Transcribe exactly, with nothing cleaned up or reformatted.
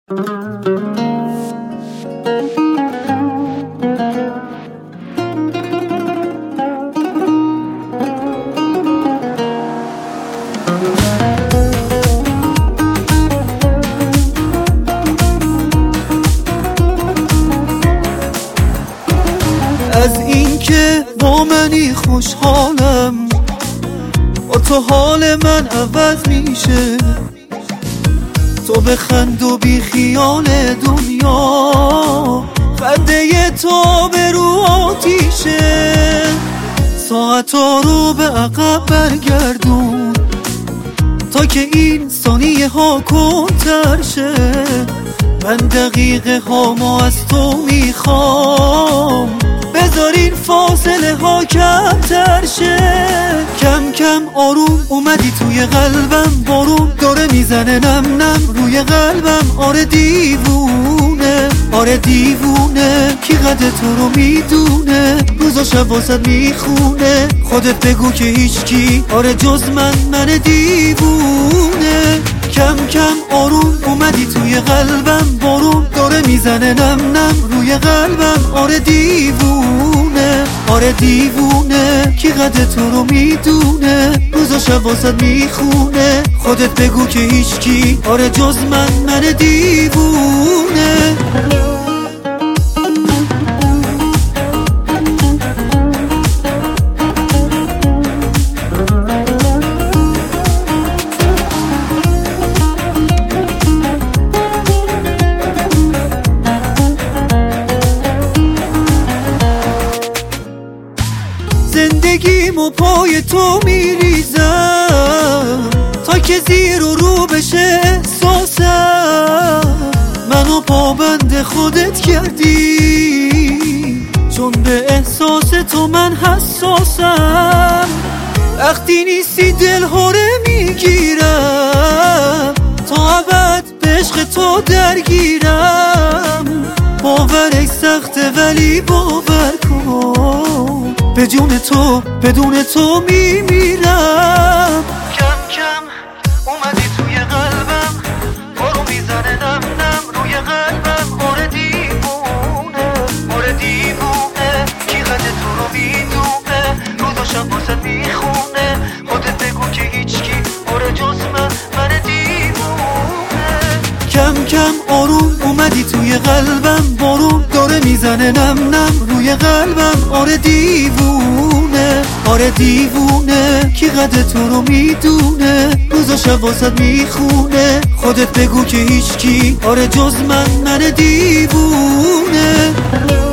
از این که با منی خوشحالم، با تو حال من عوض میشه. تو بخند و بی خیال دنیا، خنده تو به رو آتیشه. ساعتا رو به عقب برگردون تا که این ثانیه ها کنتر شه. من دقیقه ها ما از تو میخوام، بذار این فاصله ها کمتر شه. کم کم آروم اومدی توی قلبم، بارون داره میزنه نم نم روی قلبم. آره دیوونه، آره دیوونه، کی قد تو رو میدونه، روز و شب واسد میخونه. خودت بگو که هیچکی آره جز من، من دیوونه. کم کم آروم اومدی توی قلبم، بارون داره میزنه نم نم روی قلبم. آره دیوونه، آره دیوونه، کی قد تو رو میدونه، روز و شب واسد میخونه. خودت بگو که هیچکی آره جز من، من دیوونه. زندگیمو پای تو میریزم تا که زیر و رو بشه احساسم. منو پابند خودت کردی، چون به احساس تو من حساسم. وقتی نیستی دل هره میگیرم، تا ابد به عشق تو درگیرم. باورش سخته ولی باور کن، به جون تو بدون تو میمیرم. کم کم اومدی توی قلبم، بارو میزنه نم نم روی قلبم. آره دیوونه، آره دیوونه، کی قد تو رو میدونه، روز و شب واسد میخونه. خودت بگو که هیچکی آره جز من، من دیوونه. کم کم آروم اومدی توی قلبم، بارون داره میزنه نم نم روی قلبم. آره دیوونه، آره دیوونه، کی قد تو رو میدونه، روز و شب واسد میخونه. خودت بگو که هیچکی آره جز من، من دیوونه.